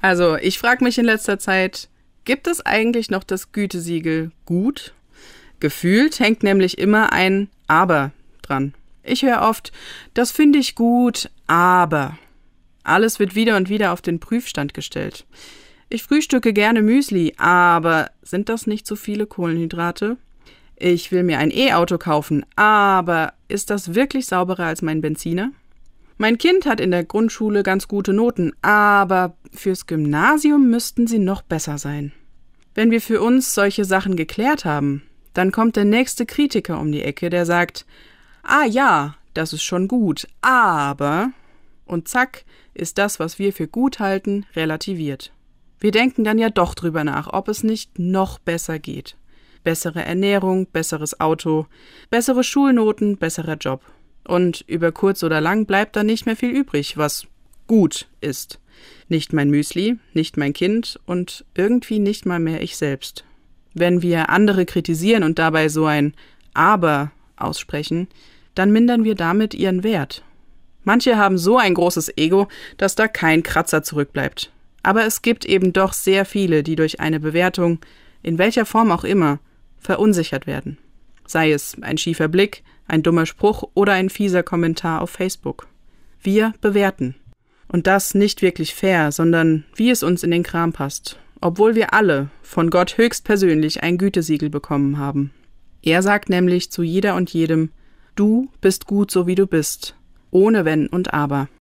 Also, ich frage mich in letzter Zeit, gibt es eigentlich noch das Gütesiegel gut? Gefühlt hängt nämlich immer ein Aber dran. Ich höre oft, das finde ich gut, aber. Alles wird wieder und wieder auf den Prüfstand gestellt. Ich frühstücke gerne Müsli, aber sind das nicht so viele Kohlenhydrate? Ich will mir ein E-Auto kaufen, aber ist das wirklich sauberer als mein Benziner? Mein Kind hat in der Grundschule ganz gute Noten, aber fürs Gymnasium müssten sie noch besser sein. Wenn wir für uns solche Sachen geklärt haben, dann kommt der nächste Kritiker um die Ecke, der sagt, ah ja, das ist schon gut, aber... Und zack, ist das, was wir für gut halten, relativiert. Wir denken dann ja doch drüber nach, ob es nicht noch besser geht. Bessere Ernährung, besseres Auto, bessere Schulnoten, besserer Job. Und über kurz oder lang bleibt dann nicht mehr viel übrig, was gut ist. Nicht mein Müsli, nicht mein Kind und irgendwie nicht mal mehr ich selbst. Wenn wir andere kritisieren und dabei so ein Aber aussprechen, dann mindern wir damit ihren Wert. Manche haben so ein großes Ego, dass da kein Kratzer zurückbleibt. Aber es gibt eben doch sehr viele, die durch eine Bewertung, in welcher Form auch immer, verunsichert werden. Sei es ein schiefer Blick, ein dummer Spruch oder ein fieser Kommentar auf Facebook. Wir bewerten. Und das nicht wirklich fair, sondern wie es uns in den Kram passt. Obwohl wir alle von Gott höchstpersönlich ein Gütesiegel bekommen haben. Er sagt nämlich zu jeder und jedem, du bist gut so wie du bist, ohne Wenn und Aber.